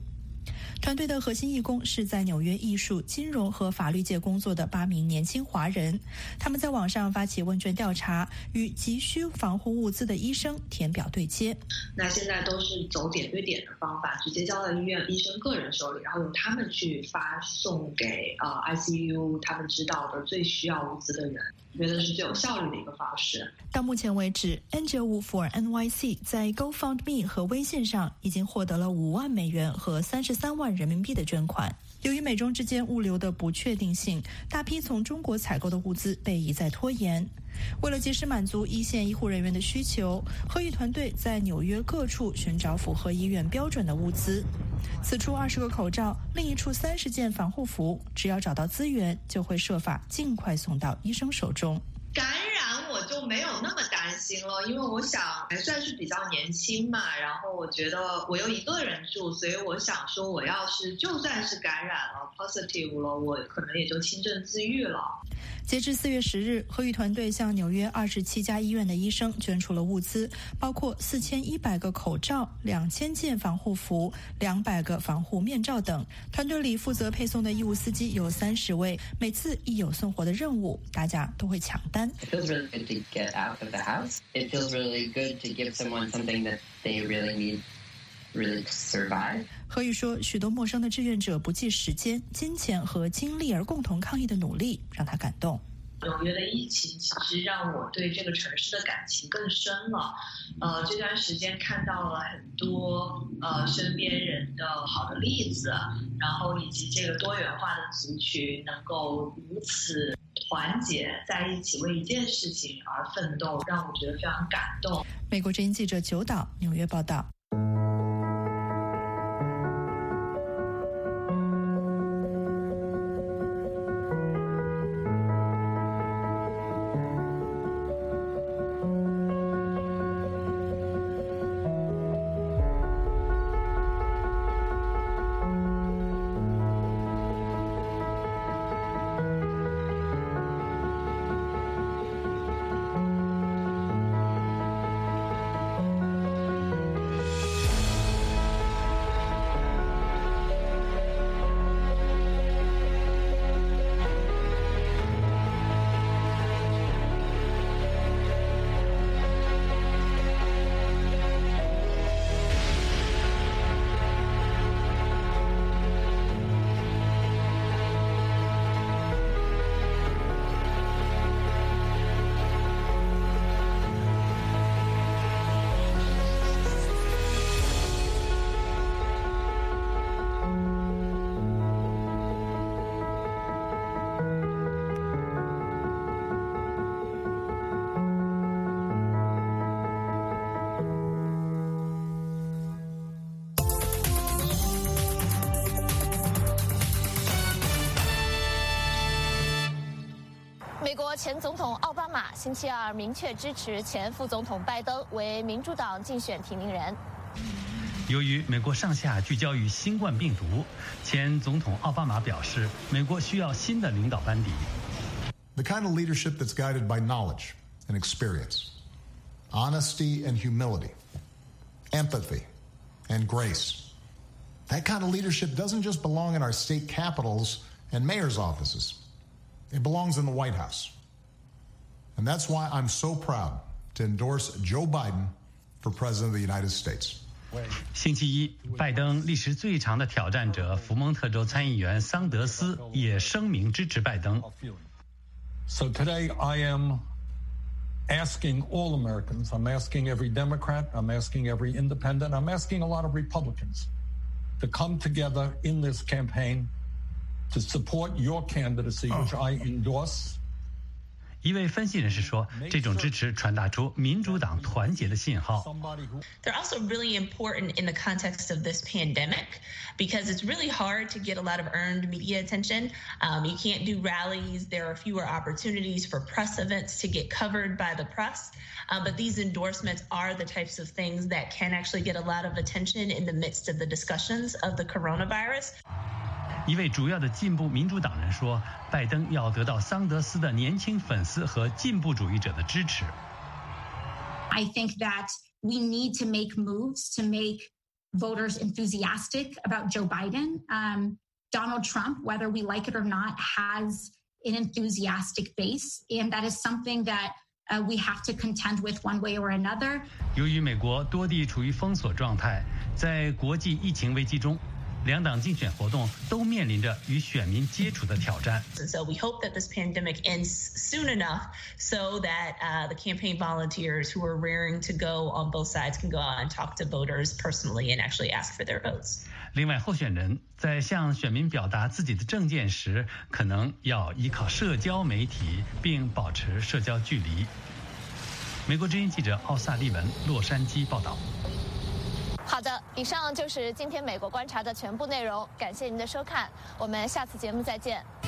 团队的核心义工是在纽约艺术、金融和法律界工作的八名年轻华人，他们在网上发起问卷调查，与急需防护物资的医生填表对接。 那现在都是走点对点的方法，直接交到医院医生个人手里，然后由他们去发送给呃 I C U 他们知道的最需要物资的人，觉得是最有效率的一个方式。 到目前为止 Angel for N Y C 在 GoFundMe 和微信上已经获得了五万美元和三十三万人民币的捐款。由于美中之间物流的不确定性，大批从中国采购的物资被一再拖延。为了及时满足一线医护人员的需求，何宇团队在纽约各处寻找符合医院标准的物资。此处二十个口罩，另一处三十件防护服，只要找到资源，就会设法尽快送到医生手中。 感染我就没有那么担心了，因为我想还算是比较年轻嘛，然后我觉得我又一个人住，所以我想说我要是就算是感染了 positive 了，我可能也就轻症自愈了。 截至四月十日，何宇团队向纽约二十七家医院的医生捐出了物资，包括四千一百个口罩、两千件防护服、两百个防护面罩等。团队里负责配送的医务司机有三十位，每次一有送货的任务，大家都会抢单。 It feels really good to get out of the house. It feels really good to give someone something that they really need, really to survive. 何宇说，许多陌生的志愿者不计时间、金钱和精力而共同抗疫的努力，让他感动。 纽约的疫情其实让我对这个城市的感情更深了。呃，这段时间看到了很多呃身边人的好的例子，然后以及这个多元化的族群能够如此团结在一起为一件事情而奋斗，让我觉得非常感动。 美国之音记者九岛纽约报道。 美国前总统奥巴马星期二明确支持前副总统拜登为民主党竞选提名人。 由于美国上下聚焦于新冠病毒，前总统奥巴马表示，美国需要新的领导班底。 The kind of leadership that's guided by knowledge and experience, honesty and humility, empathy and grace. That kind of leadership doesn't just belong in our state capitals and mayor's offices. It belongs in the White House. And that's why I'm so proud to endorse Joe Biden for President of the United States. 星期一，拜登历时最长的挑战者福蒙特州参议员桑德斯也声明支持拜登。 So today I am asking all Americans, I'm asking every Democrat, I'm asking every independent, I'm asking a lot of Republicans to come together in this campaign to support your candidacy, which I endorse. 一位分析人士说，这种支持传达出民主党团结的信号。 They're also really important in the context of this pandemic because it's really hard to get a lot of earned media attention. Um, you can't do rallies. There are fewer opportunities for press events to get covered by the press. Uh, but these endorsements are the types of things that can actually get a lot of attention in the midst of the discussions of the coronavirus. 一位主要的进步民主党人说，拜登要得到桑德斯的年轻粉丝和进步主义者的支持。 I think that we need to make moves to make voters enthusiastic about Joe Biden. Um, Donald Trump, whether we like it or not, has an enthusiastic base, and that is something that uh, we have to contend with one way or another. 由于美国多地处于封锁状态，在国际疫情危机中，两党竞选活动都面临着与选民接触的挑战。 And so we hope that this pandemic ends soon enough so that uh, the campaign volunteers who are raring to go on both sides can go out and talk to voters personally and actually ask for their votes. 另外，候选人在向选民表达自己的政见时，可能要依靠社交媒体，并保持社交距离。美国之音记者奥萨利文，洛杉矶报道。 好的，以上就是今天美国观察的全部内容，感谢您的收看，我们下次节目再见。